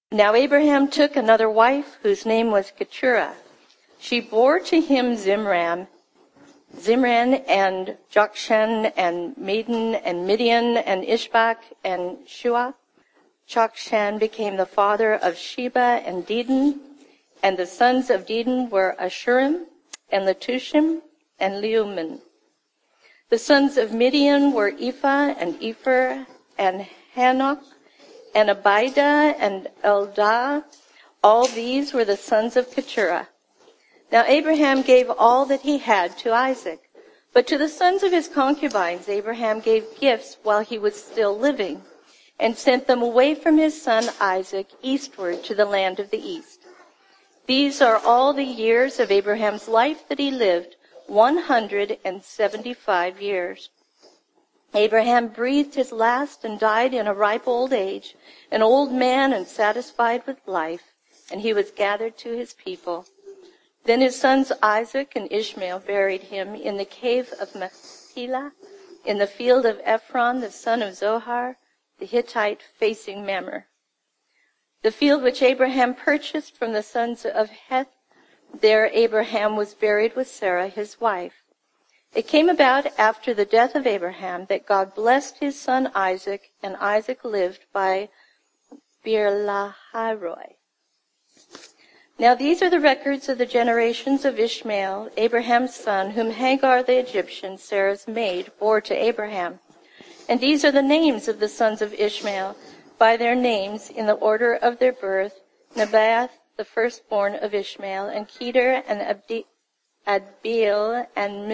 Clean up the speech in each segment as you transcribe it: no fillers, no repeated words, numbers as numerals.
Now Abraham took another wife, whose name was Keturah. She bore to him Zimran and Jokshan and Medan and Midian and Ishbak and Shua. Jokshan became the father of Sheba and Dedan, and the sons of Dedan were Ashurim and Letushim and Leuman. The sons of Midian were Ephah and Epher and Hanok and Abida and Eldah. All these were the sons of Keturah. Now Abraham gave all that he had to Isaac, but to the sons of his concubines Abraham gave gifts while he was still living, and sent them away from his son Isaac eastward to the land of the east. These are all the years of Abraham's life that he lived, 175 years. Abraham breathed his last and died in a ripe old age, an old man and satisfied with life, and he was gathered to his people. Then his sons Isaac and Ishmael buried him in the cave of Machpelah, in the field of Ephron, the son of Zohar, the Hittite, facing Mamre. The field which Abraham purchased from the sons of Heth, there Abraham was buried with Sarah, his wife. It came about after the death of Abraham that God blessed his son Isaac, and Isaac lived by Beer-lahai-roi. Now these are the records of the generations of Ishmael, Abraham's son, whom Hagar the Egyptian, Sarah's maid, bore to Abraham. And these are the names of the sons of Ishmael, by their names in the order of their birth: Nebaioth, the firstborn of Ishmael, and Kedar, and Adbeel, and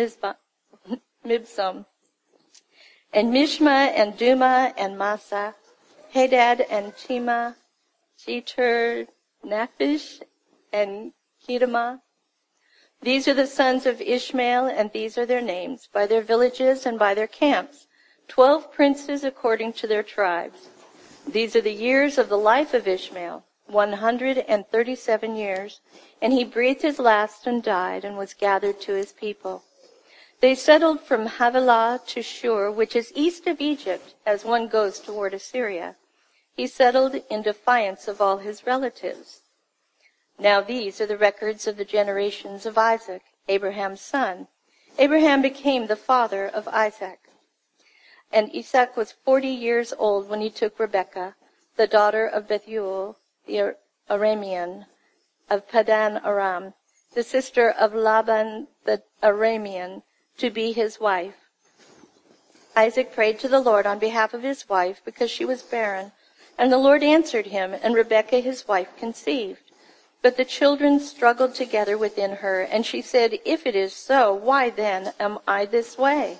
Mibsam, and Mishma, and Duma, and Massa, Hadad, and Tema, Jeter, Naphish, and Kedemah. These are the sons of Ishmael, and these are their names, by their villages and by their camps, 12 princes according to their tribes. These are the years of the life of Ishmael, 137 years, and he breathed his last and died and was gathered to his people. They settled from Havilah to Shur, which is east of Egypt, as one goes toward Assyria. He settled in defiance of all his relatives. Now these are the records of the generations of Isaac, Abraham's son. Abraham became the father of Isaac. And Isaac was 40 years old when he took Rebekah, the daughter of Bethuel, the Aramean, of Padan Aram, the sister of Laban the Aramean, to be his wife. Isaac prayed to the Lord on behalf of his wife because she was barren, and the Lord answered him, and Rebekah his wife conceived. But the children struggled together within her, and she said, "If it is so, why then am I this way?"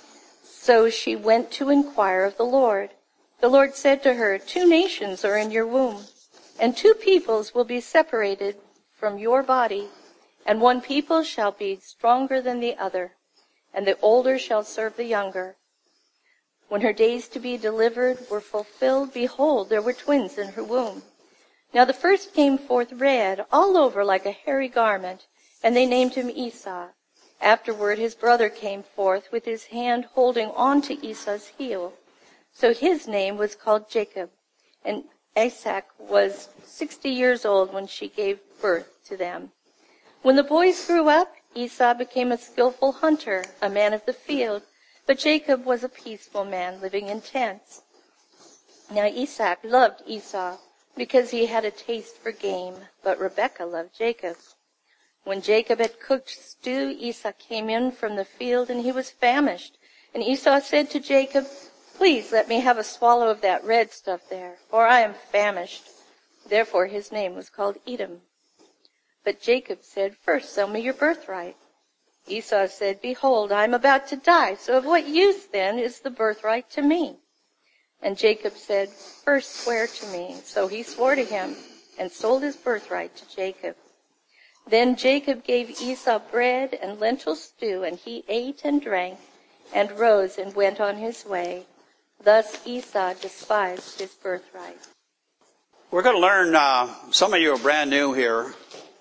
So she went to inquire of the Lord. The Lord said to her, "2 nations are in your womb, and 2 peoples will be separated from your body, and one people shall be stronger than the other, and the older shall serve the younger." When her days to be delivered were fulfilled, behold, there were twins in her womb. Now the first came forth red, all over like a hairy garment, and they named him Esau. Afterward his brother came forth with his hand holding on to Esau's heel. So his name was called Jacob. And Isaac was 60 years old when she gave birth to them. When the boys grew up, Esau became a skillful hunter, a man of the field, but Jacob was a peaceful man living in tents. Now Isaac loved Esau because he had a taste for game, but Rebekah loved Jacob. When Jacob had cooked stew, Esau came in from the field, and he was famished. And Esau said to Jacob, "Please let me have a swallow of that red stuff there, for I am famished." Therefore his name was called Edom. But Jacob said, "First sell me your birthright." Esau said, "Behold, I am about to die, so of what use then is the birthright to me?" And Jacob said, "First swear to me." So he swore to him and sold his birthright to Jacob. Then Jacob gave Esau bread and lentil stew, and he ate and drank and rose and went on his way. Thus Esau despised his birthright. We're going to learn, some of you are brand new here.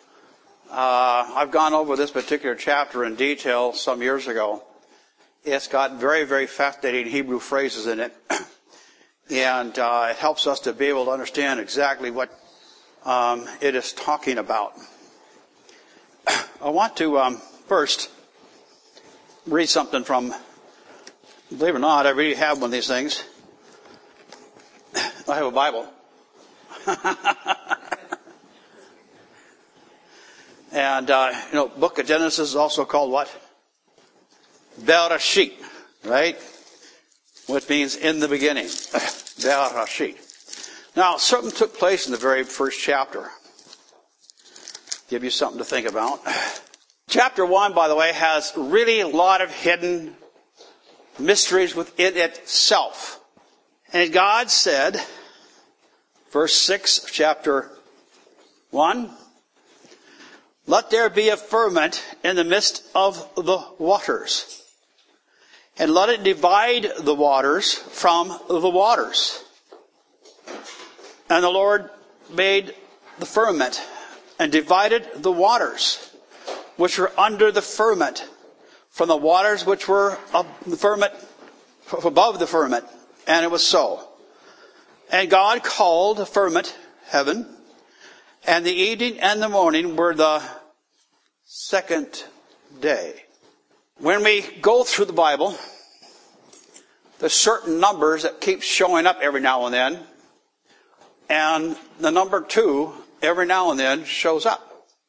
I've gone over this particular chapter in detail some years ago. It's got very, very fascinating Hebrew phrases in it. And it helps us to be able to understand exactly what it is talking about. I want to first read something from, believe it or not, I really have one of these things. I have a Bible. And, book of Genesis is also called what? Bereshit, right? Which means in the beginning. Bereshit. Now, something took place in the very first chapter. Give you something to think about. Chapter 1, by the way, has really a lot of hidden mysteries within itself. And God said, verse 6 of chapter 1, let there be a firmament in the midst of the waters, and let it divide the waters from the waters. And the Lord made the firmament and divided the waters which were under the firmament from the waters which were above the firmament. And it was so. And God called the firmament heaven, and the evening and the morning were the second day. When we go through the Bible, there's certain numbers that keep showing up every now and then. And the number 2 every now and then shows up.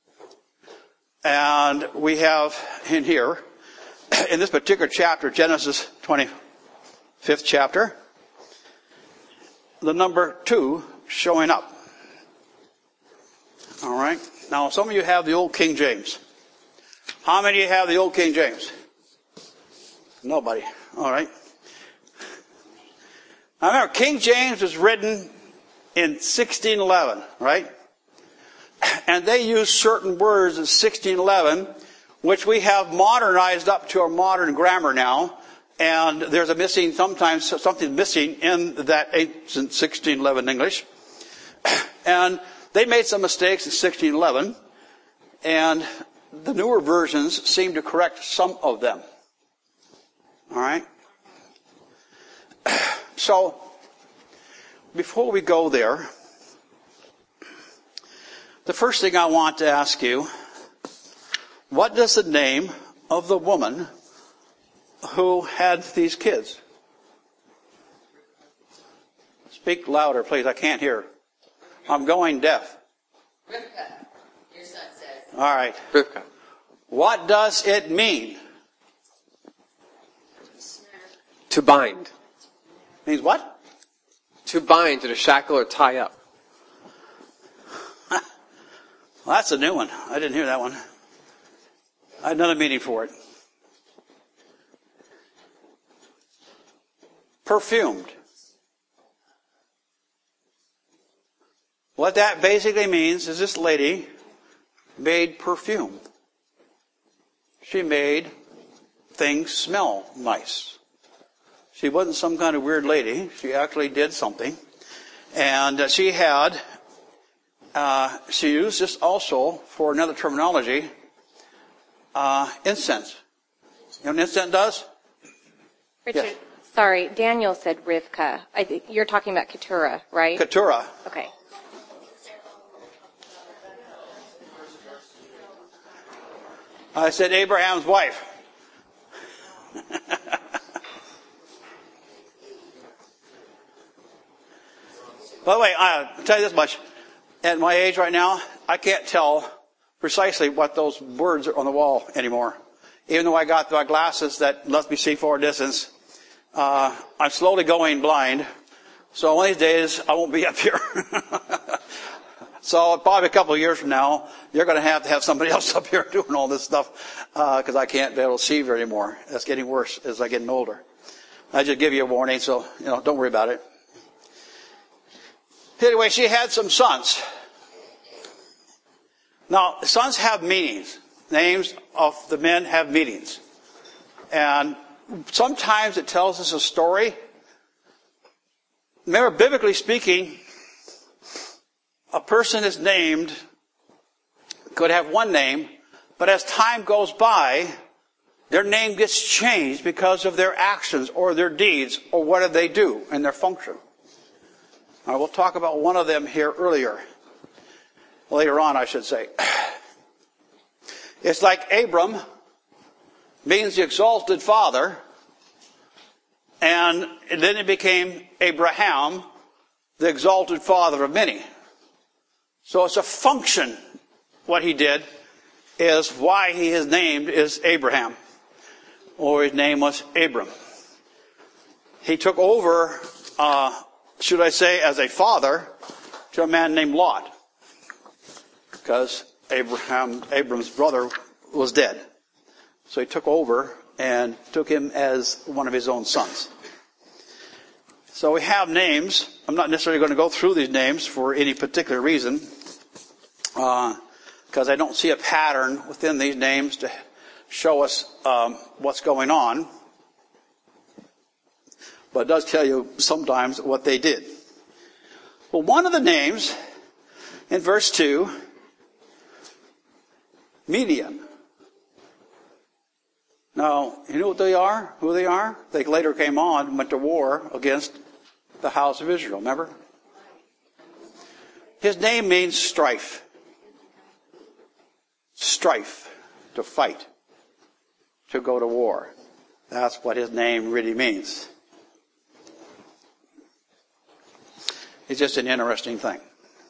And we have in here, in this particular chapter, Genesis 25th chapter, the number 2 showing up. All right. Now, some of you have the old King James. How many of you have the old King James? Nobody. All right. Now, remember, King James was written in 1611, right? And they use certain words in 1611, which we have modernized up to our modern grammar now. And there's sometimes something missing in that ancient 1611 English. And they made some mistakes in 1611. And the newer versions seem to correct some of them. All right? So, before we go there, the first thing I want to ask you, what does the name of the woman who had these kids? Speak louder, please. I can't hear. I'm going deaf. Rivka, your son says. All right. Rivka. What does it mean? To bind. Means what? To bind, to shackle or tie up. Well, that's a new one. I didn't hear that one. I had another meaning for it. Perfumed. What that basically means is this lady made perfume. She made things smell nice. She wasn't some kind of weird lady. She actually did something. And she used this also for another terminology, incense. You know what incense does? Richard, Yes. Sorry, Daniel said Rivka. You're talking about Keturah, right? Keturah. Okay. I said Abraham's wife. By the way, I'll tell you this much. At my age right now, I can't tell precisely what those words are on the wall anymore. Even though I got my glasses that let me see for a distance, I'm slowly going blind. So one of these days, I won't be up here. So probably a couple of years from now, you're going to have somebody else up here doing all this stuff, because I can't be able to see very anymore. That's getting worse as I get older. I just give you a warning, so don't worry about it. Anyway, she had some sons. Now, sons have meanings. Names of the men have meanings. And sometimes it tells us a story. Remember, biblically speaking, a person is named, could have one name, but as time goes by, their name gets changed because of their actions or their deeds or what do they do and their function. All right, we'll talk about one of them here earlier. Later on, I should say. It's like Abram means the exalted father, and then it became Abraham, the exalted father of many. So it's a function. What he did is why his name is Abraham, or his name was Abram. He took over, should I say, as a father to a man named Lot, because Abram's brother was dead. So he took over and took him as one of his own sons. So we have names. I'm not necessarily going to go through these names for any particular reason, because I don't see a pattern within these names to show us what's going on. But it does tell you sometimes what they did. Well, one of the names in verse 2, Midian. Now, you know what they are? Who they are? They later came on and went to war against the house of Israel. Remember? His name means strife. Strife. To fight. To go to war. That's what his name really means. It's just an interesting thing.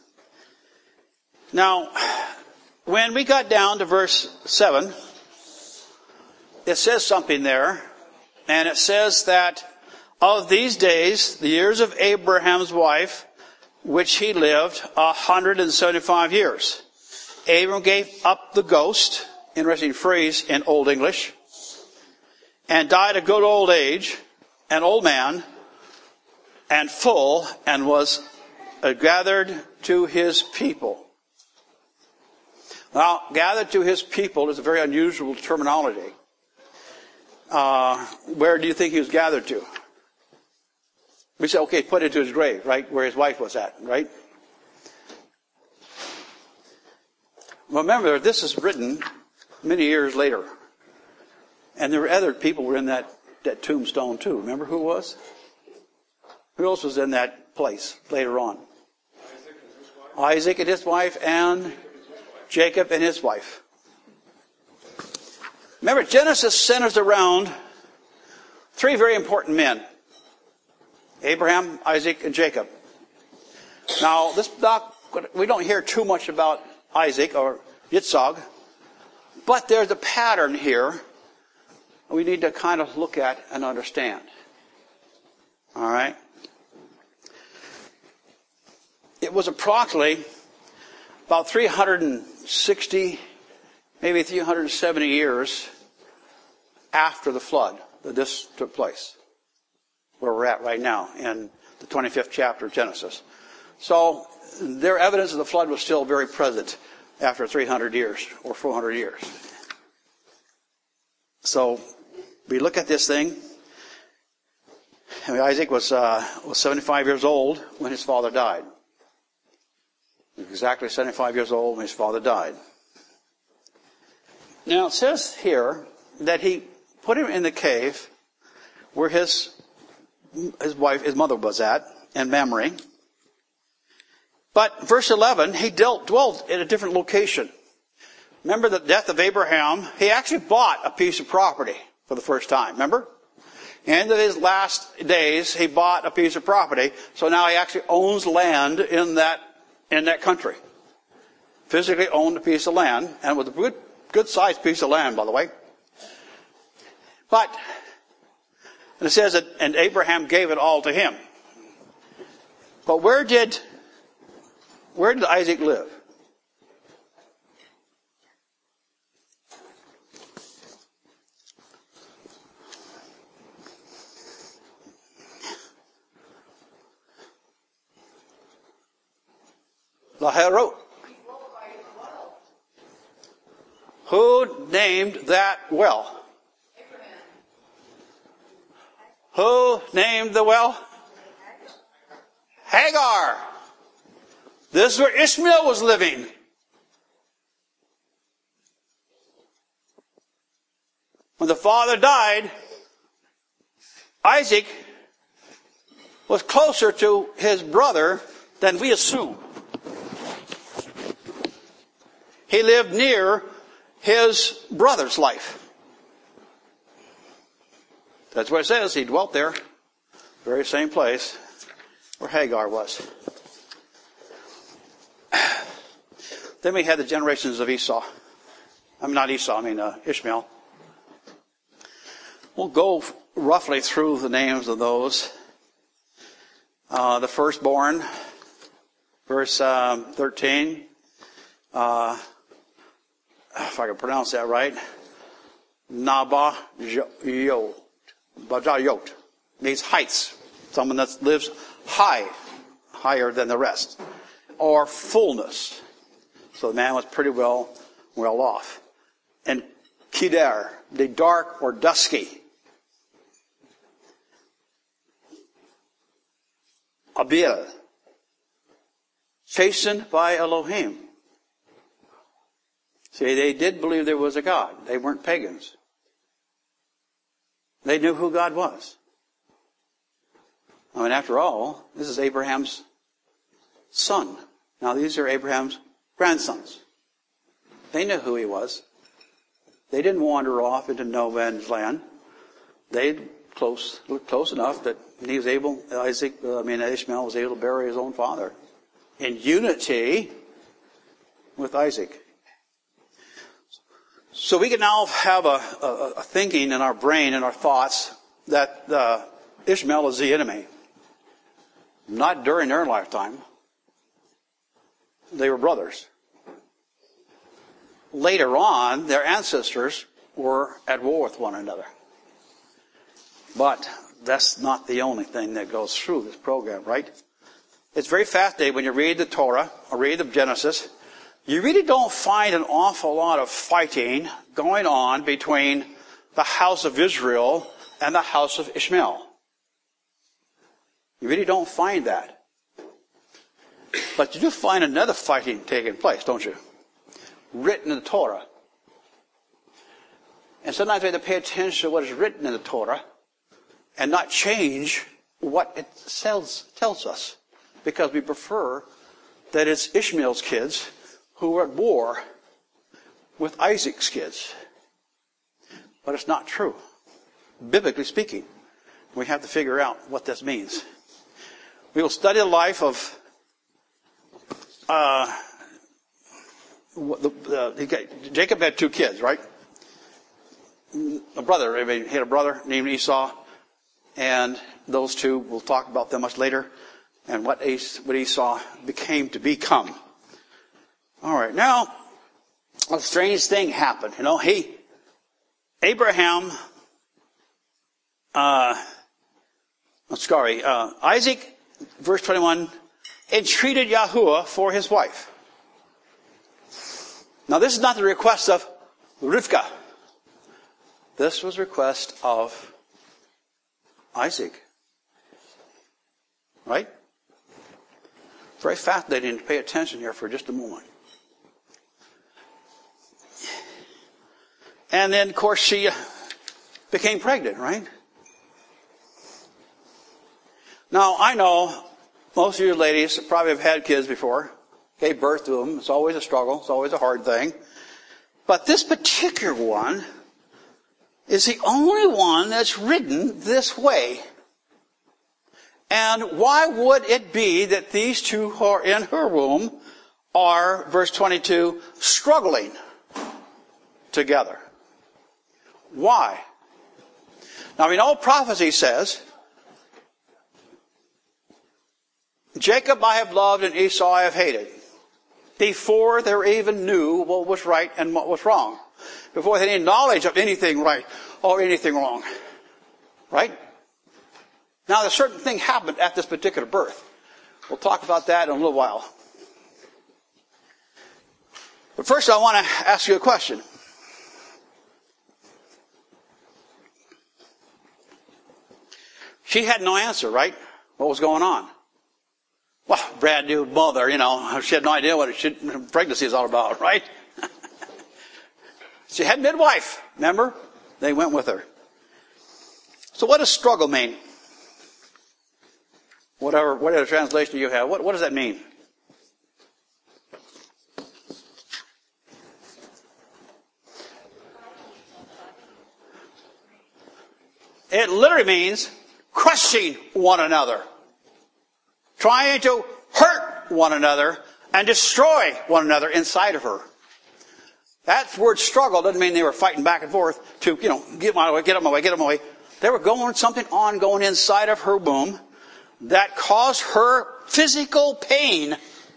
Now, when we got down to verse 7, it says something there, and it says that of these days, the years of Abraham's wife, which he lived 175 years. Abram gave up the ghost, interesting phrase in Old English, and died a good old age, an old man, and full, and was gathered to his people. Now, gathered to his people is a very unusual terminology. Where do you think he was gathered to? We say, okay, put into his grave, right? Where his wife was at, right? Remember, this is written many years later. And there were other people who were in that tombstone too. Remember who was? Who else was in that place later on? Isaac and his wife, and Jacob and his wife. Remember, Genesis centers around three very important men. Abraham, Isaac, and Jacob. Now, we don't hear too much about Isaac or Yitzhak, but there's a pattern here we need to kind of look at and understand. All right? It was approximately about 360, maybe 370 years after the flood that this took place, where we're at right now in the 25th chapter of Genesis. So their evidence of the flood was still very present after 300 years or 400 years. So we look at this thing. Isaac was 75 years old when his father died. Exactly 75 years old when his father died. Now it says here that he put him in the cave where his mother was at, in Mamre. But verse 11, he dwelt in a different location. Remember the death of Abraham? He actually bought a piece of property for the first time. Remember? End of his last days, he bought a piece of property. So now he actually owns land in that country. Physically owned a piece of land, and with a good sized piece of land, by the way. But, and it says that, and Abraham gave it all to him. But where did Isaac live? Lahairot. Who named that well? Abraham. Who named the well? Hagar. This is where Ishmael was living. When the father died, Isaac was closer to his brother than we assume. He lived near his brother's life. That's what it says. He dwelt there, very same place where Hagar was. Then we had the generations of Esau. Ishmael. We'll go roughly through the names of those. The firstborn, verse 13. If I can pronounce that right. Nabayot. Bajayot means heights. Someone that lives higher than the rest. Or fullness. So the man was pretty well off. And Kedar, the dark or dusky. Abil, chastened by Elohim. See, they did believe there was a God. They weren't pagans. They knew who God was. I mean, after all, this is Abraham's son. Now, these are Abraham's grandsons. They knew who he was. They didn't wander off into no man's land. They looked close enough that he was able, Ishmael was able to bury his own father in unity with Isaac. So we can now have a thinking in our brain and our thoughts that Ishmael is the enemy. Not during their lifetime. They were brothers. Later on, their ancestors were at war with one another. But that's not the only thing that goes through this program, right? It's very fascinating when you read the Torah or read the Genesis. You really don't find an awful lot of fighting going on between the house of Israel and the house of Ishmael. You really don't find that. But you do find another fighting taking place, don't you? Written in the Torah. And sometimes we have to pay attention to what is written in the Torah and not change what it tells us. Because we prefer that it's Ishmael's kids who are at war with Isaac's kids. But it's not true. Biblically speaking, we have to figure out what this means. We will study the life of Jacob had two kids, right? He had a brother named Esau, and those two, we'll talk about them much later, and what Esau became to become. All right, now a strange thing happened. Isaac, verse 21, entreated Yahuwah for his wife. Now this is not the request of Rivkah. This was a request of Isaac. Right? Very fascinating to pay attention here for just a moment. And then, of course, she became pregnant, right? Now, I know most of you ladies probably have had kids before, gave birth to them. It's always a struggle. It's always a hard thing. But this particular one is the only one that's written this way. And why would it be that these two who are in her womb are, verse 22, struggling together? Why? Now we know prophecy says, Jacob I have loved and Esau I have hated. Before they even knew what was right and what was wrong. Before they had any knowledge of anything right or anything wrong. Right? Now, a certain thing happened at this particular birth. We'll talk about that in a little while. But first, I want to ask you a question. She had no answer, right? What was going on? Well, brand new mother, she had no idea what pregnancy is all about, right? She had midwife, remember? They went with her. So what does struggle mean? Whatever translation you have, what does that mean? It literally means crushing one another. Trying to hurt one another and destroy one another inside of her. That word struggle doesn't mean they were fighting back and forth to, get my way, get up my way, get up my way. They were something ongoing inside of her womb that caused her physical pain.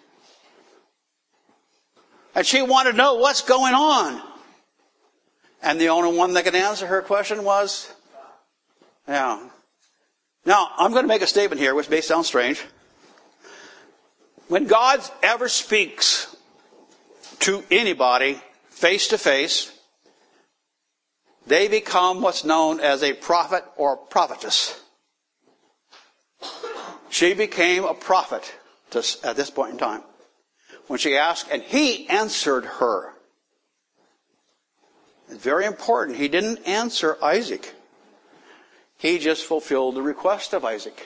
And she wanted to know what's going on. And the only one that could answer her question was, yeah. Now, I'm going to make a statement here, which may sound strange. When God ever speaks to anybody face to face, they become what's known as a prophet or prophetess. She became a prophet at this point in time. When she asked, and he answered her. It's very important. He didn't answer Isaac. He just fulfilled the request of Isaac.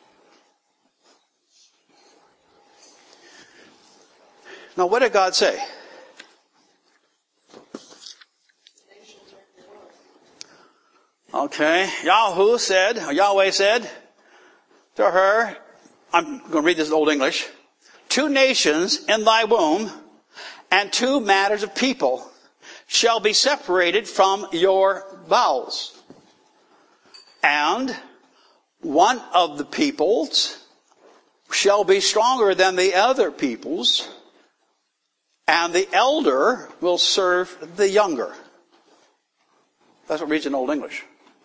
Now, what did God say? Okay, Yahweh said to her, I'm going to read this in Old English, 2 nations in thy womb, and 2 matters of people shall be separated from your bowels. And one of the peoples shall be stronger than the other peoples, and the elder will serve the younger. That's what it reads in Old English.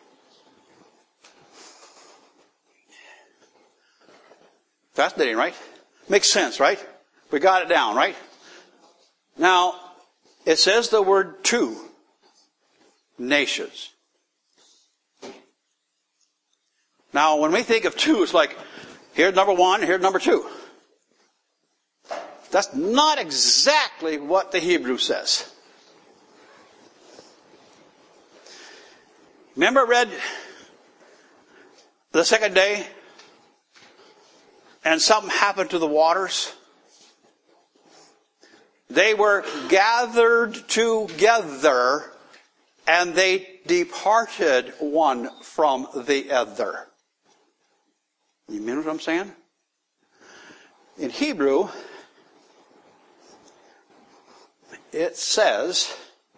Fascinating, right? Makes sense, right? We got it down, right? Now, it says the word 2 nations. Now, when we think of 2, it's like, here's number 1, here's number 2. That's not exactly what the Hebrew says. Remember, read the second day, and something happened to the waters? They were gathered together, and they departed one from the other. You mean what I'm saying? In Hebrew, it says,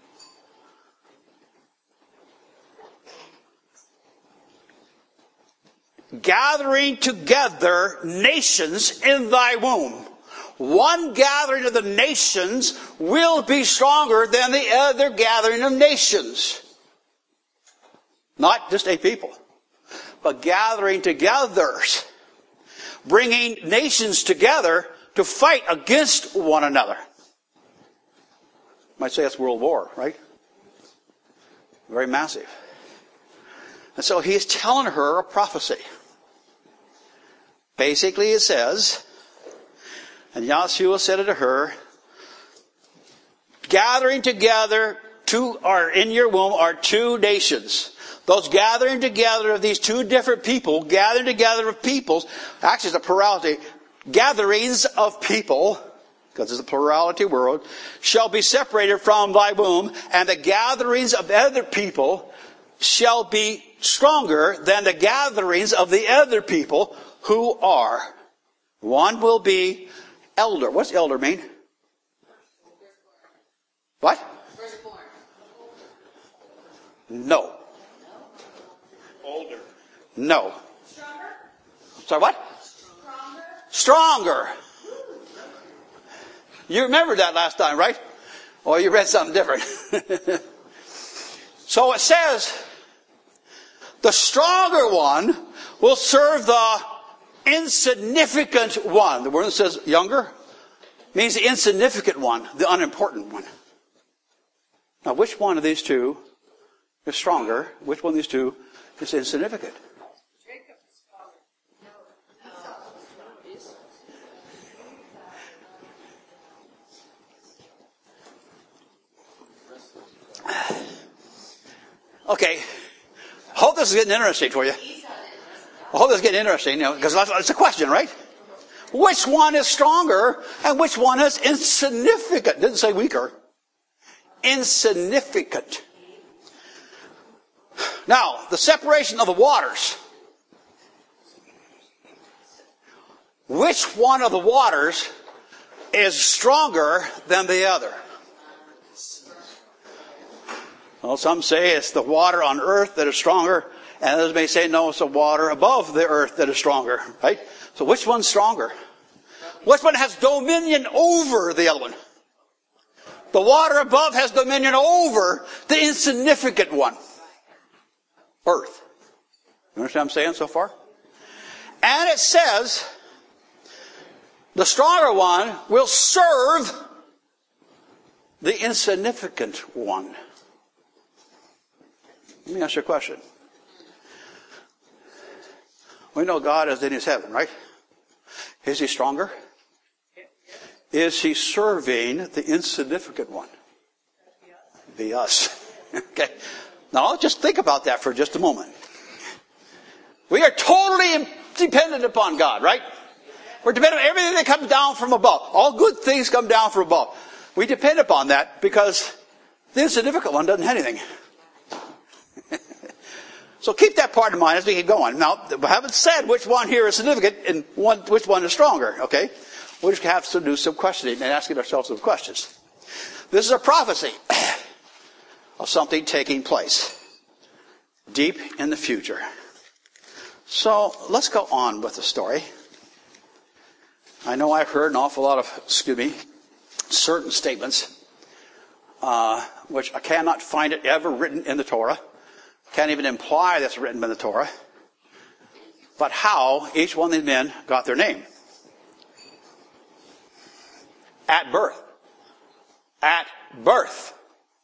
gathering together nations in thy womb. One gathering of the nations will be stronger than the other gathering of nations. Not just a people, but gathering together. Bringing nations together to fight against one another. You might say it's World War, right? Very massive. And so he's telling her a prophecy. Basically it says, and Yahshua said it to her, gathering together in your womb are 2 nations. Those gathering together of these 2 different people, gathering together of peoples, actually it's a plurality, gatherings of people, because it's a plurality world, shall be separated from thy womb, and the gatherings of other people shall be stronger than the gatherings of the other people who are. One will be elder. What's elder mean? What? Firstborn. No. Older. No. Stronger? Sorry, what? Stronger. You remembered that last time, right? Or you read something different. So it says, the stronger one will serve the insignificant one. The word that says younger means the insignificant one, the unimportant one. Now, which one of these 2 is stronger? Which one of these 2 is insignificant? Jacob is stronger. Okay. I hope this is getting interesting for you. I hope this is getting interesting, because it's a question, right? Which one is stronger and which one is insignificant? Didn't say weaker. Insignificant. Now, the separation of the waters. Which one of the waters is stronger than the other? Well, some say it's the water on earth that is stronger, and others may say, no, it's the water above the earth that is stronger, right? So which one's stronger? Which one has dominion over the other one? The water above has dominion over the insignificant one. Earth. You understand what I'm saying so far? And it says, the stronger one will serve the insignificant one. Let me ask you a question. We know God is in his heaven, right? Is he stronger? Is he serving the insignificant one? Be us. Okay. Now, just think about that for just a moment. We are totally dependent upon God, right? We're dependent on everything that comes down from above. All good things come down from above. We depend upon that because the insignificant one doesn't have anything. So keep that part in mind as we keep going. Now, we haven't said which one here is significant and which one is stronger, okay? We just have to do some questioning and asking ourselves some questions. This is a prophecy of something taking place deep in the future. So let's go on with the story. I know I've heard an awful lot of, certain statements, which I cannot find it ever written in the Torah. Can't even imply that's written in the Torah. But how each one of these men got their name. At birth. At birth.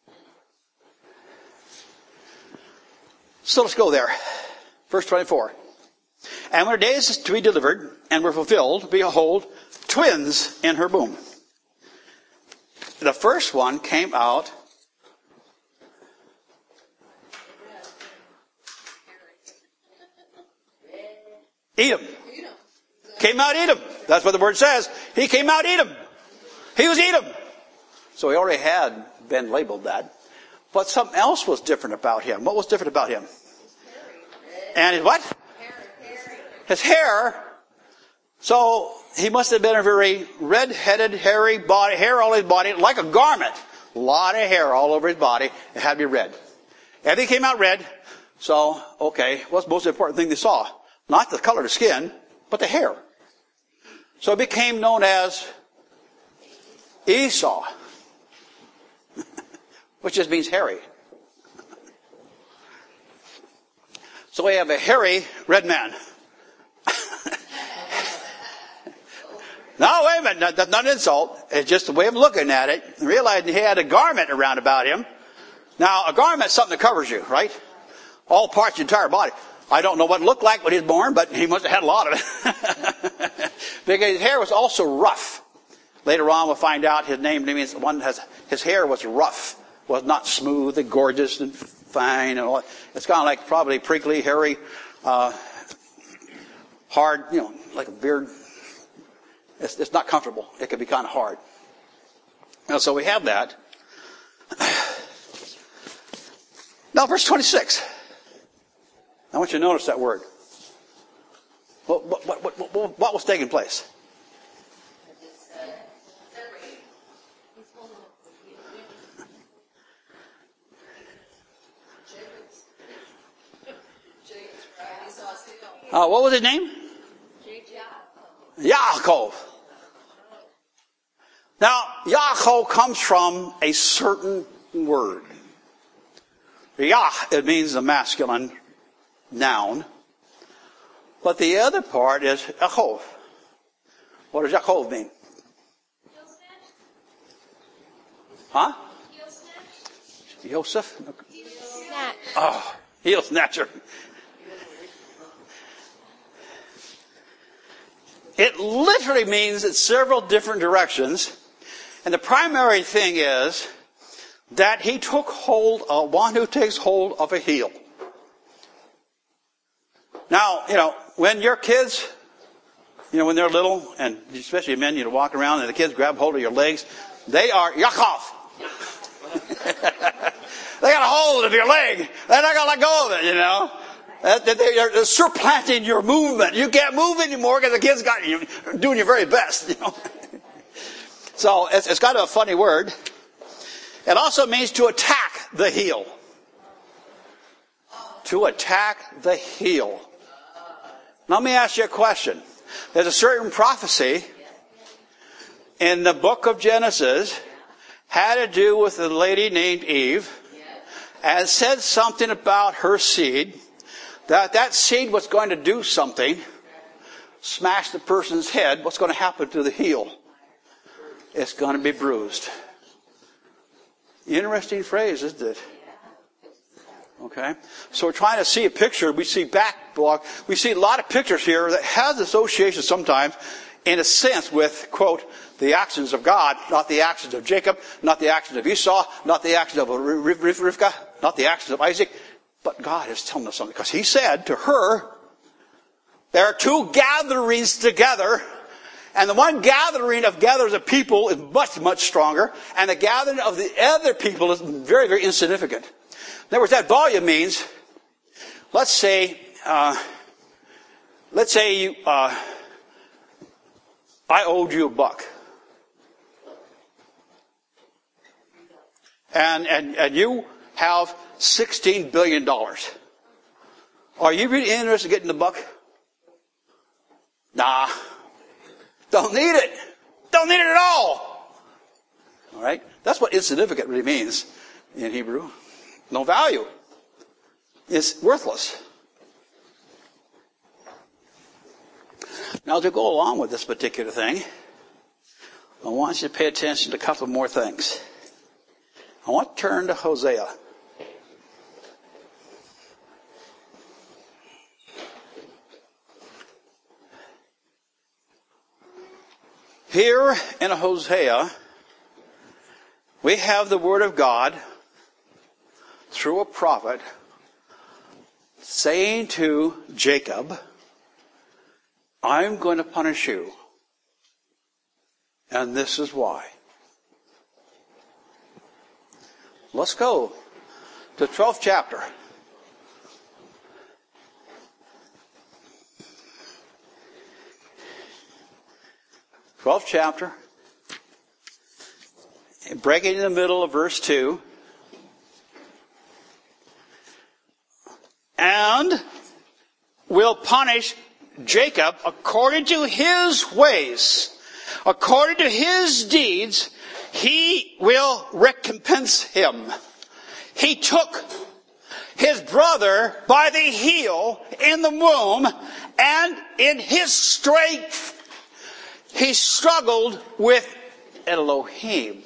So let's go there. Verse 24. And when her days to be delivered and were fulfilled, behold, twins in her womb. The first one came out Edom. Came out Edom. That's what the word says. He came out Edom. He was Edom. So he already had been labeled that. But something else was different about him. What was different about him? And his what? His hair. So he must have been a very red-headed, hairy body, hair all over his body, like a garment. A lot of hair all over his body. It had to be red. Everything came out red. So, okay, what's the most important thing they saw? Not the color of the skin, but the hair. So it became known as Esau, which just means hairy. So we have a hairy red man. No, wait a minute. That's not an insult. It's just a way of looking at it. Realizing he had a garment around about him. Now, a garment is something that covers you, right? All parts of your entire body. I don't know what it looked like when he was born, but he must have had a lot of it. Because his hair was also rough. Later on, we'll find out his name means one has his hair was rough, was not smooth and gorgeous and fine and all. It's kind of like probably prickly, hairy, hard, like a beard. It's not comfortable. It can be kind of hard. Now, so we have that. Now, verse 26. I want you to notice that word. What was taking place? What was his name? Yaakov. Now, Yaakov comes from a certain word. Yah, it means a masculine noun. But the other part is Yaakov. What does Yaakov mean? Huh? Yosef? Oh, heel snatcher. It literally means in several different directions. And the primary thing is that he took hold of one who takes hold of a heel. Now, when your kids, when they're little, and especially men, walk around and the kids grab hold of your legs, they are Yaakov. They got a hold of your leg. They're not going to let go of it, you know. They're supplanting your movement. You can't move anymore because the kids got you doing your very best, you know. So it's kind of a funny word. It also means to attack the heel. To attack the heel. Now, let me ask you a question. There's a certain prophecy in the book of Genesis had to do with a lady named Eve and said something about her seed, that seed was going to do something, smash the person's head. What's going to happen to the heel? It's going to be bruised. Interesting phrase, isn't it? Okay. So we're trying to see a picture. We see we see a lot of pictures here that has association sometimes, in a sense, with, quote, the actions of God, not the actions of Jacob, not the actions of Esau, not the actions of Rivkah, not the actions of Isaac. But God is telling us something. Because he said to her, there are two gatherings together. And the one gathering of gathers of people is much, much stronger. And the gathering of the other people is very, very insignificant. In other words, that volume means, let's say I owed you $1. And you have $16 billion. Are you really interested in getting the $1? Nah. Don't need it. Don't need it at all. All right? That's what insignificant really means in Hebrew. No value. It's worthless. Now, to go along with this particular thing, I want you to pay attention to a couple more things. I want to turn to Hosea. Here in Hosea, we have the Word of God through a prophet saying to Jacob, I'm going to punish you. And this is why. Let's go to the 12th chapter. Breaking in the middle of verse 2. And will punish Jacob according to his ways, according to his deeds, he will recompense him. He took his brother by the heel in the womb, and in his strength he struggled with Elohim.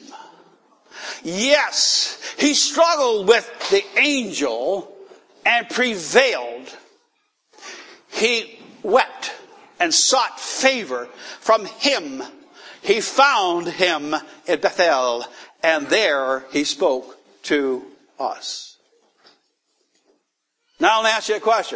Yes, he struggled with the angel and prevailed. He wept and sought favor from him. He found him in Bethel, and there he spoke to us. Now I'll ask you a question.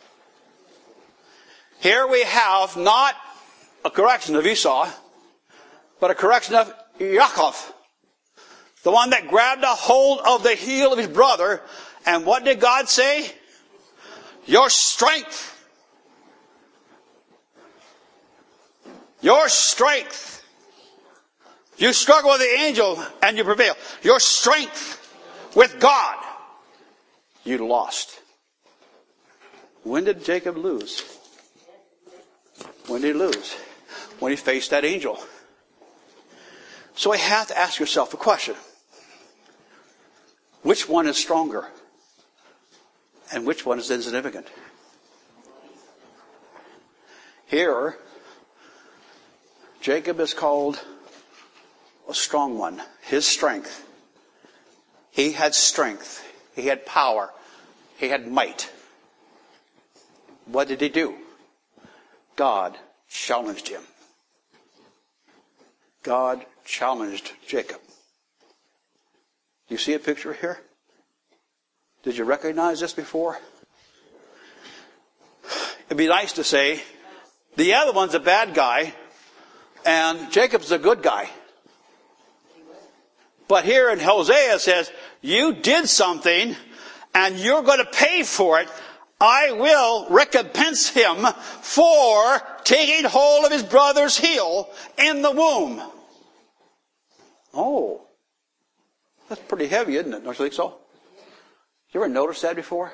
Here we have not a correction of Esau, but a correction of Yaakov, the one that grabbed a hold of the heel of his brother. And what did God say? Your strength. Your strength. You struggle with the angel and you prevail. Your strength with God, you lost. When did Jacob lose? When did he lose? When he faced that angel. So you have to ask yourself a question. Which one is stronger? And which one is insignificant? Here, Jacob is called a strong one. His strength. He had strength. He had power. He had might. What did he do? God challenged him. God challenged Jacob. You see a picture here? Did you recognize this before? It'd be nice to say, the other one's a bad guy, and Jacob's a good guy. But here in Hosea it says, You did something, and you're going to pay for it. I will recompense him for taking hold of his brother's heel in the womb. Oh, that's pretty heavy, isn't it? Don't you think so? You ever noticed that before?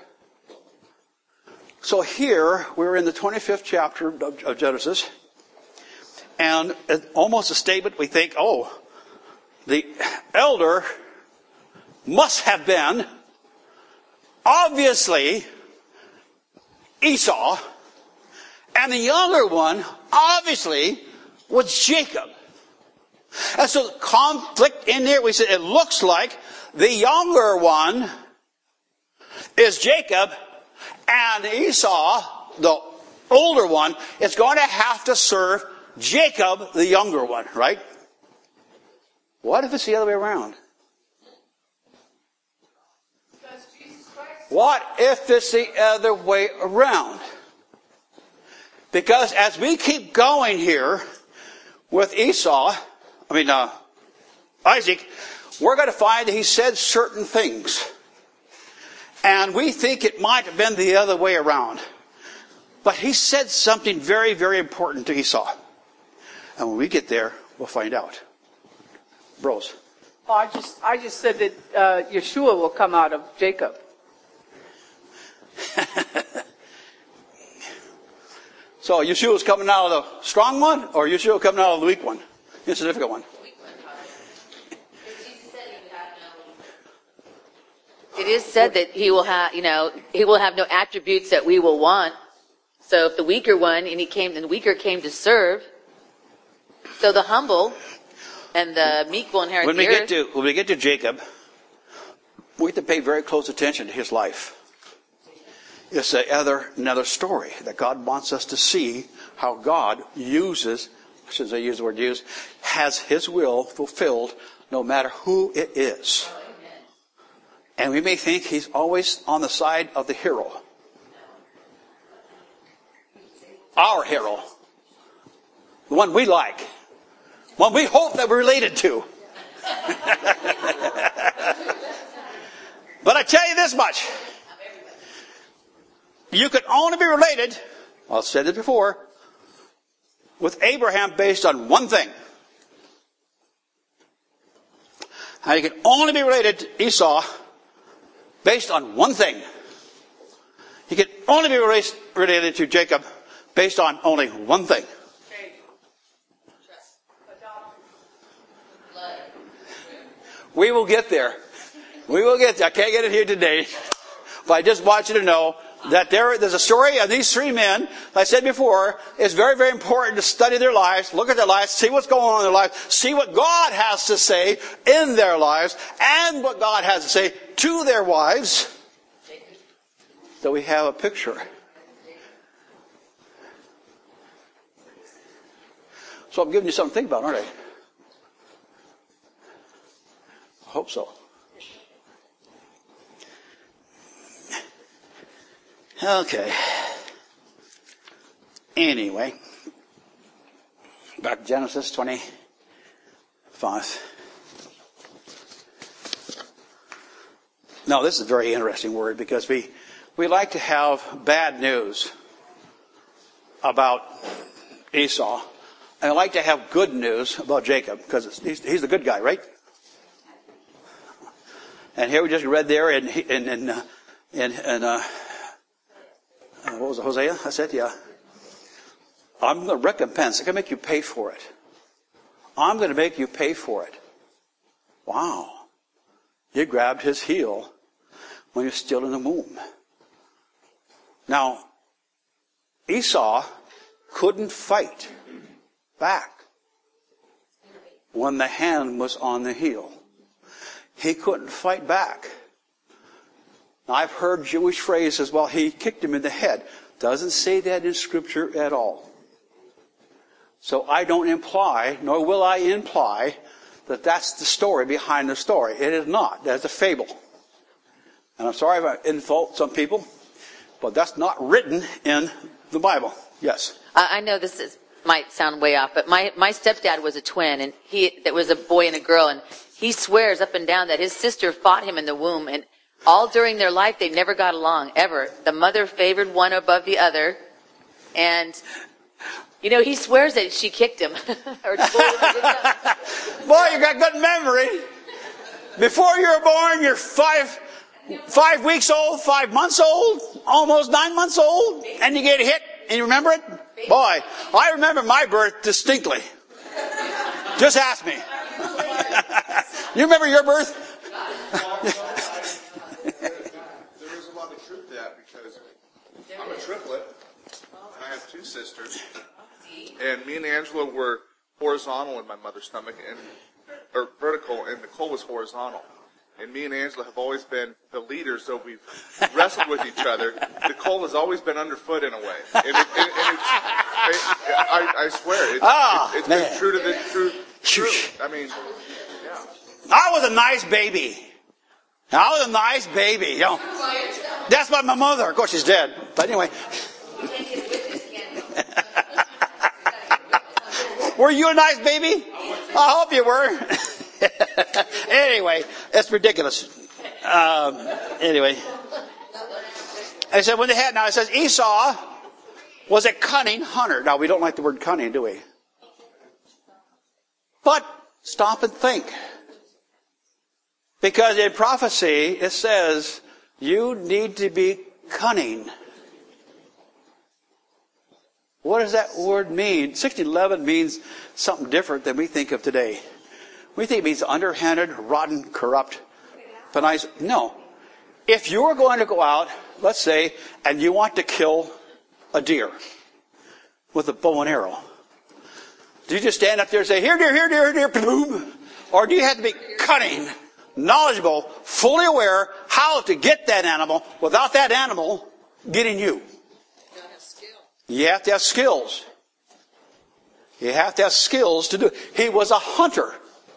So here, we're in the 25th chapter of Genesis, and it's almost a statement we think, oh, the elder must have been, obviously, Esau, and the younger one, obviously, was Jacob. And so the conflict in there, we said it looks like the younger one is Jacob, and Esau, the older one, is going to have to serve Jacob, the younger one, right? What if it's the other way around? What if it's the other way around? Because as we keep going here with Isaac, we're going to find that he said certain things. And we think it might have been the other way around. But he said something very, very important to Esau. And when we get there, we'll find out. Bros. Oh, I just said that Yeshua will come out of Jacob. So Yeshua's coming out of the strong one, or Yeshua coming out of the weak one? The insignificant one. It is said that he will have no attributes that we will want. So if the weaker one, and the weaker came to serve, so the humble and the meek will inherit the earth. When we get to Jacob, we have to pay very close attention to his life. It's another story that God wants us to see how God uses, I shouldn't say use the word use, has his will fulfilled no matter who it is. And we may think he's always on the side of the hero. Our hero. The one we like. One we hope that we're related to. But I tell you this much. You can only be related, I've said it before, with Abraham based on one thing. And you can only be related to Esau based on one thing. You can only be related to Jacob based on only one thing. We will get there. We will get there. I can't get it here today. But I just want you to know that there's a story of these three men. Like I said before, it's very, very important to study their lives, look at their lives, see what's going on in their lives, see what God has to say in their lives, and what God has to say to their wives, so we have a picture. So I'm giving you something to think about, aren't I? I hope so. Okay. Anyway, back to Genesis 25. Now, this is a very interesting word because we like to have bad news about Esau, and I like to have good news about Jacob because he's the good guy, right? And here we just read there in what was it, Hosea? I said, yeah. I'm going to recompense. I'm going to make you pay for it. I'm going to make you pay for it. Wow. You grabbed his heel when you're still in the womb. Now, Esau couldn't fight back when the hand was on the heel. He couldn't fight back. Now, I've heard Jewish phrases, well, he kicked him in the head. Doesn't say that in Scripture at all. So I don't imply, nor will I imply, that that's the story behind the story. It is not. That's a fable. And I'm sorry if I insult some people, but that's not written in the Bible. Yes? I know might sound way off, but my stepdad was a twin, and there was a boy and a girl, and he swears up and down that his sister fought him in the womb, and all during their life they never got along, ever. The mother favored one above the other, and he swears that she kicked him or told him to do something. Boy, you got good memory. Before you were born, you're 5 weeks old, 5 months old, almost 9 months old, and you get hit, and you remember it? Boy, I remember my birth distinctly. Just ask me. You remember your birth? There is a lot of truth to that, because I'm a triplet, and I have 2 sisters, and me and Angela were horizontal in my mother's stomach, or vertical, and Nicole was horizontal. And me and Angela have always been the leaders, so we've wrestled with each other. Nicole has always been underfoot in a way. And I swear, it's been true to the truth. I mean, yeah. I was a nice baby. That's my mother. Of course, she's dead. But anyway. Were you a nice baby? I hope you were. Anyway, that's ridiculous. Anyway. I said, it says Esau was a cunning hunter. Now, we don't like the word cunning, do we? But stop and think. Because in prophecy, it says, you need to be cunning. What does that word mean? 1611 means something different than we think of today. We think it means underhanded, rotten, corrupt. But no. If you're going to go out, let's say, and you want to kill a deer with a bow and arrow, do you just stand up there and say, here, deer, boom? Or do you have to be cunning, knowledgeable, fully aware how to get that animal without that animal getting you? You have to have skills. You have to have skills to do it. He was a hunter.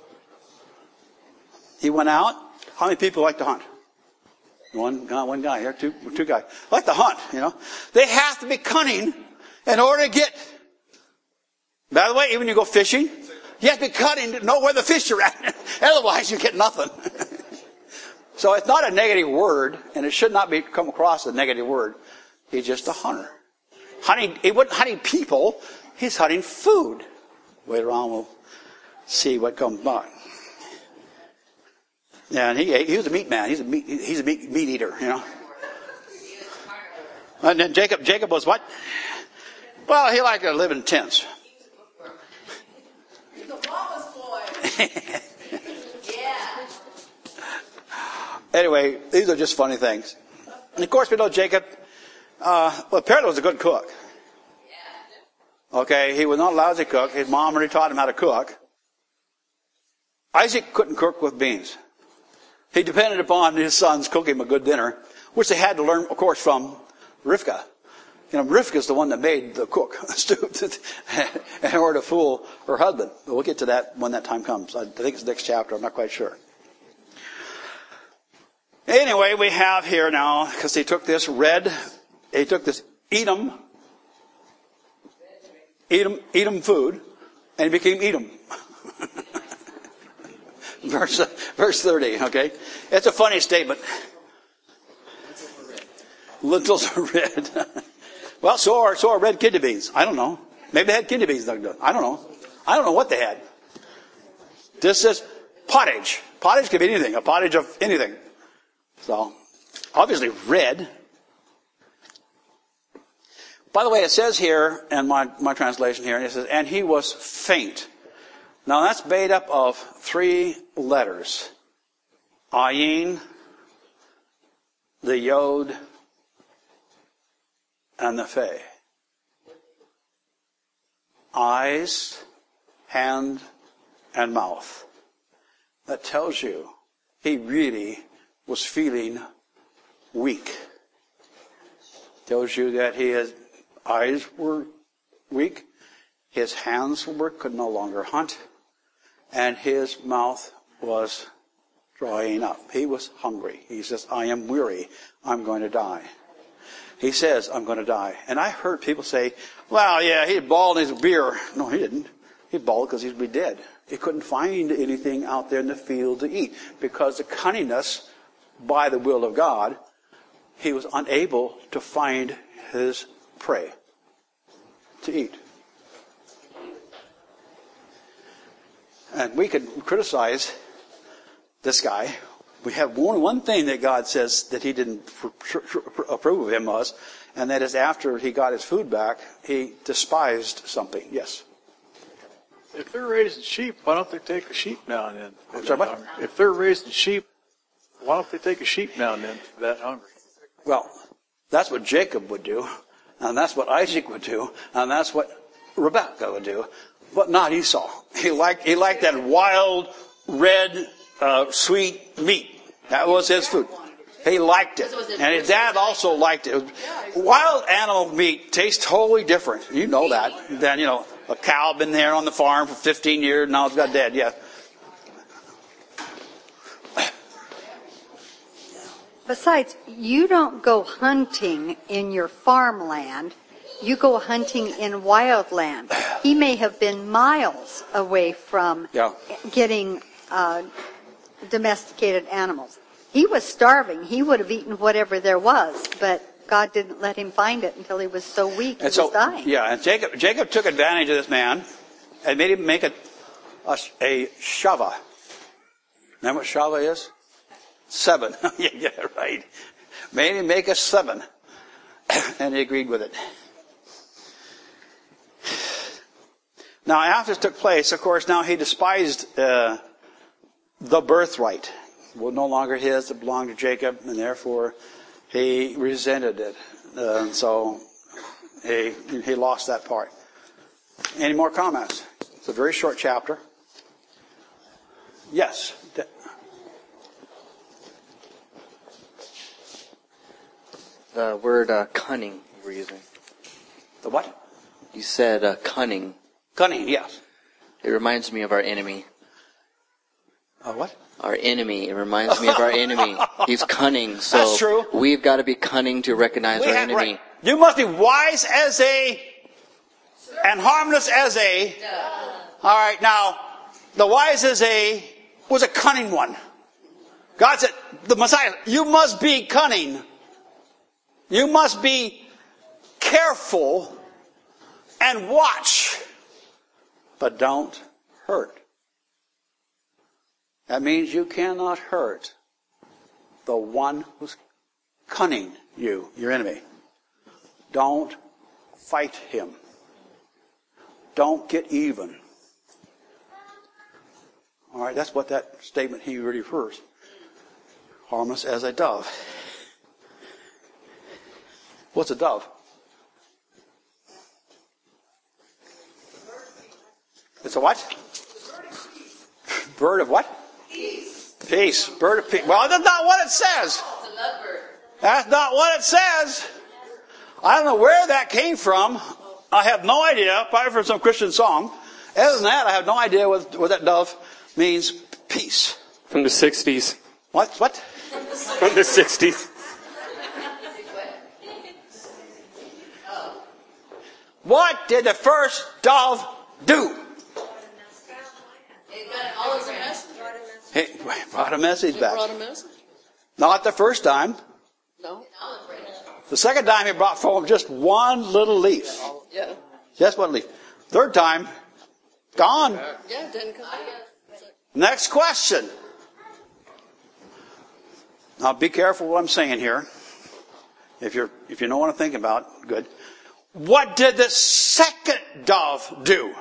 He went out. How many people like to hunt? One guy here, two guys. Like to hunt, They have to be cunning in order to get. By the way, even when you go fishing, you have to be cunning to know where the fish are at. Otherwise, you get nothing. So it's not a negative word, and it should not come across as a negative word. He's just a hunter. He wasn't hunting people. He's hunting food. Later on, we'll see what comes by. Yeah, and he was a meat man. He's a meat eater, And then Jacob was what? Well, he liked to live in tents. The mama's boy. Yeah. Anyway, these are just funny things. And of course, we know Jacob, apparently was a good cook. Okay, he was not a lousy cook. His mom already taught him how to cook. Isaac couldn't cook with beans. He depended upon his sons cooking him a good dinner, which they had to learn, of course, from Rivkah. Rivkah's the one that made the cook in order to fool her husband. But we'll get to that when that time comes. I think it's the next chapter. I'm not quite sure. Anyway, we have here now, because he took this Edom food, and he became Edom. Verse 30, okay? It's a funny statement. Lentils are red. Well, so are red kidney beans. I don't know. Maybe they had kidney beans. I don't know. I don't know what they had. This says pottage. Pottage could be anything. A pottage of anything. So, obviously red. By the way, it says here, in my translation here, it says, and he was faint. Now that's made up of 3 letters. Ayin, the Yod, and the Fe. Eyes, hand, and mouth. That tells you he really was feeling weak. Tells you that his eyes were weak, his hands could no longer hunt, and his mouth was drying up. He was hungry. He says, I am weary. I'm going to die. He says, I'm going to die. And I heard people say, well, yeah, he bawled his beer. No, he didn't. He bawled because he'd be dead. He couldn't find anything out there in the field to eat because the cunningness, by the will of God, he was unable to find his prey to eat. And we could criticize this guy. We have one thing that God says that he didn't approve of him was, and that is after he got his food back, he despised something. Yes? If they're raising sheep, why don't they take a sheep now and then? Sorry, what? If they're raising sheep, why don't they take a sheep now and then if they're that hungry? Well, that's what Jacob would do, and that's what Isaac would do, and that's what Rebekah would do, but not Esau. He liked that wild, red, sweet meat. That was his food. He liked it. And his dad also liked it. Wild animal meat tastes totally different. You know that. Than, a cow been there on the farm for 15 years, now it's got dead. Yeah. Besides, you don't go hunting in your farmland. You go hunting in wildland. He may have been miles away from getting domesticated animals. He was starving. He would have eaten whatever there was, but God didn't let him find it until he was so weak he was dying. Yeah, and Jacob took advantage of this man and made him make a shava. Remember what shava is? 7. Yeah, right. Made him make a 7. And he agreed with it. Now, after this took place, of course, now he despised the birthright. It was no longer his, it belonged to Jacob, and therefore he resented it. So he lost that part. Any more comments? It's a very short chapter. Yes. The word cunning you were using. The what? You said cunning. Cunning, yes. It reminds me of our enemy. What? Our enemy. It reminds me of our enemy. He's cunning. So that's true. We've got to be cunning to recognize our enemy. Right. You must be wise as and harmless as All right, now, the wise as was a cunning one. God said, the Messiah, you must be cunning. You must be careful and watch, but don't hurt. That means you cannot hurt the one who's cunning you, your enemy. Don't fight him. Don't get even. All right, that's what that statement he really refers. Harmless as a dove. What's a dove? It's a what? Bird of what? Peace. Bird of peace. Well, that's not what it says. That's not what it says. I don't know where that came from. I have no idea. Probably from some Christian song. Other than that, I have no idea what that dove means. Peace. From the 60s. What? From the 60s. What did the first dove do? He brought a message back. Not the first time. No. The second time he brought forward just one little leaf. Yeah. Just one leaf. Third time, gone. Yeah, didn't come back. Next question. Now be careful what I'm saying here. If you know what I'm thinking about, good. What did the second dove do?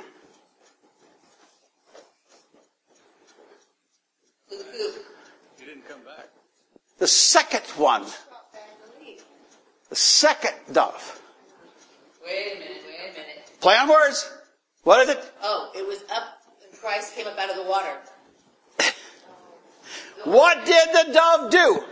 He didn't come back. The second one. The second dove. Wait a minute. Play on words. What is it? Oh, it was up, and Christ came up out of the water. What did the dove do?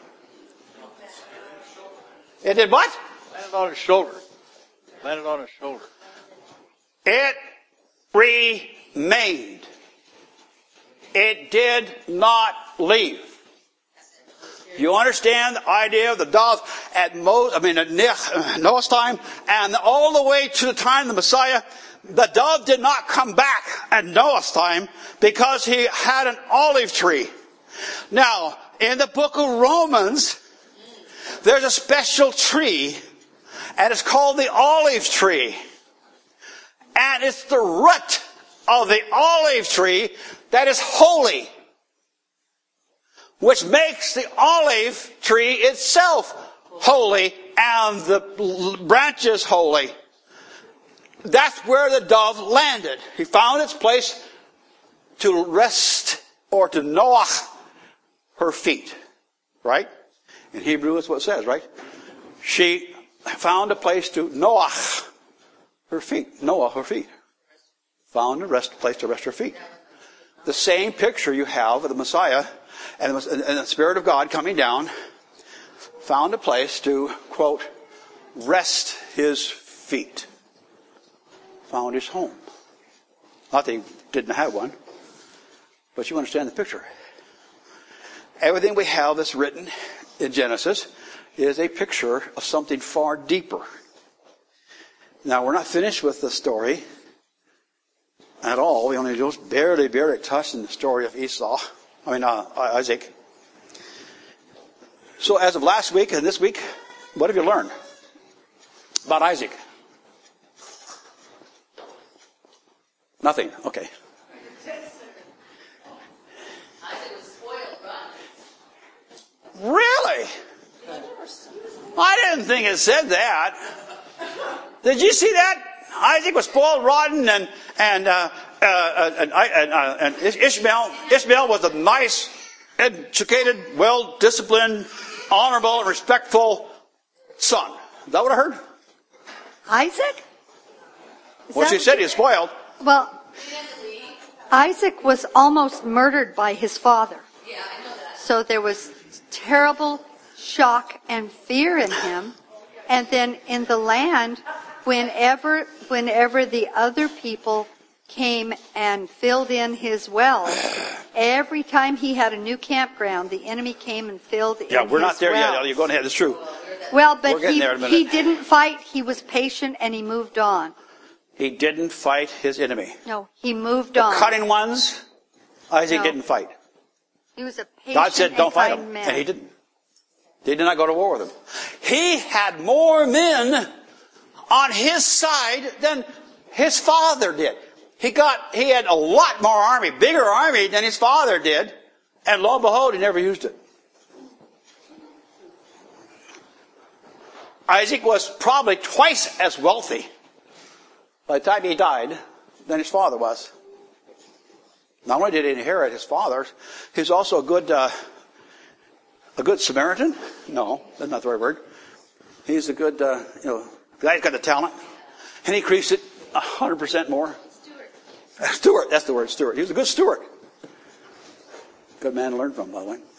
It did what? Landed on his shoulder. Landed on his shoulder. It remained. It did not leave. You understand the idea of the dove at Noah's time and all the way to the time of the Messiah? the dove did not come back at Noah's time because he had an olive tree. Now, in the book of Romans, there's a special tree, and it's called the olive tree. And it's the root of the olive tree that is holy, which makes the olive tree itself holy and the branches holy. That's where the dove landed. He found its place to rest, or to Noah her feet. Right? In Hebrew, that's what it says, right? She found a place to Noah her feet. Noah her feet. Found a place to rest her feet. The same picture you have of the Messiah and the Spirit of God coming down, found a place to, quote, rest his feet. Found his home. Not that he didn't have one, but you understand the picture. Everything we have that's written in Genesis is a picture of something far deeper. Now, we're not finished with the story at all. We only just barely touched in the story of Isaac. So as of last week and this week, what have you learned about Isaac? Nothing. Okay. Isaac was spoiled, right? Really? I didn't think it said that. Did you see that? Isaac was spoiled, rotten, and Ishmael was a nice, educated, well-disciplined, honorable, and respectful son. Is that what I heard? Isaac? Well, she said he was spoiled. Well, Isaac was almost murdered by his father. Yeah, I know that. So there was terrible shock and fear in him. And then in the land, whenever the other people came and filled in his well, every time he had a new campground, the enemy came and filled in his well. Yeah, we're not there yet. You're going ahead. It's true. Well, but he didn't fight. He was patient and he moved on. He didn't fight his enemy. No, he moved the on. The cunning ones, Isaac didn't fight. He was a patient God said, don't fight him. man. And he didn't. He did not go to war with him. He had more men on his side than his father did. He had a lot more army, bigger army than his father did. And lo and behold, he never used it. Isaac was probably twice as wealthy by the time he died than his father was. Not only did he inherit his father, he was also a good Samaritan. No, that's not the right word. He's a good, guy's got the talent. And he increased it 100% more. Steward, that's the word, steward. He was a good steward. Good man to learn from, by the way.